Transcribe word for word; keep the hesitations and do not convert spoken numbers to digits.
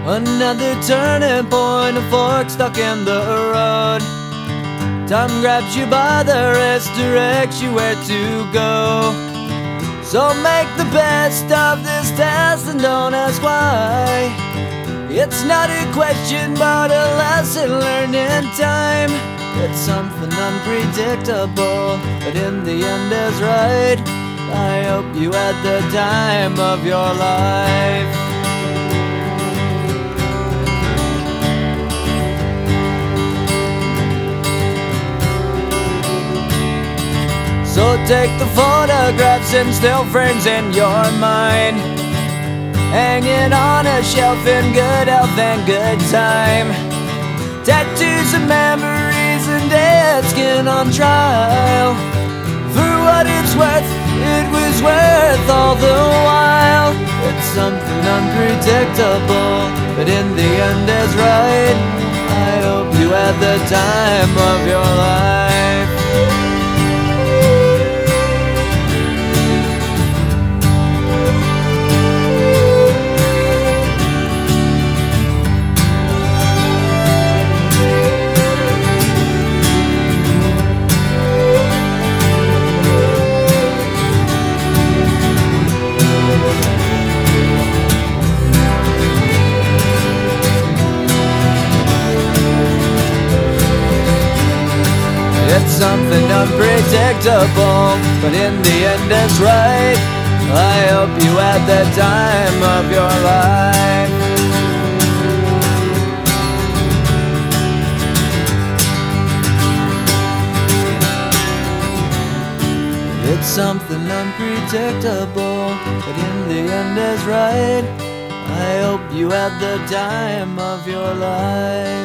Another turning point, a fork stuck in the road. Time grabs you by the wrist, directs you where to go. So make the best of this test and don't ask why. It's not a question but a lesson learned in time. It's something unpredictable, but in the end is right. I hope you had the time of your life. So take the photographs and still frames in your mind, hanging on a shelf in good health and good time. Tattoos of memories and dead skin on trial. For what it's worth, it was worth all the while. It's something unpredictable, but in the end is right. I hope you had the time of your life. It's something unpredictable, but in the end it's right. I hope you had the time of your life. It's something unpredictable, but in the end is right. I hope you had the time of your life.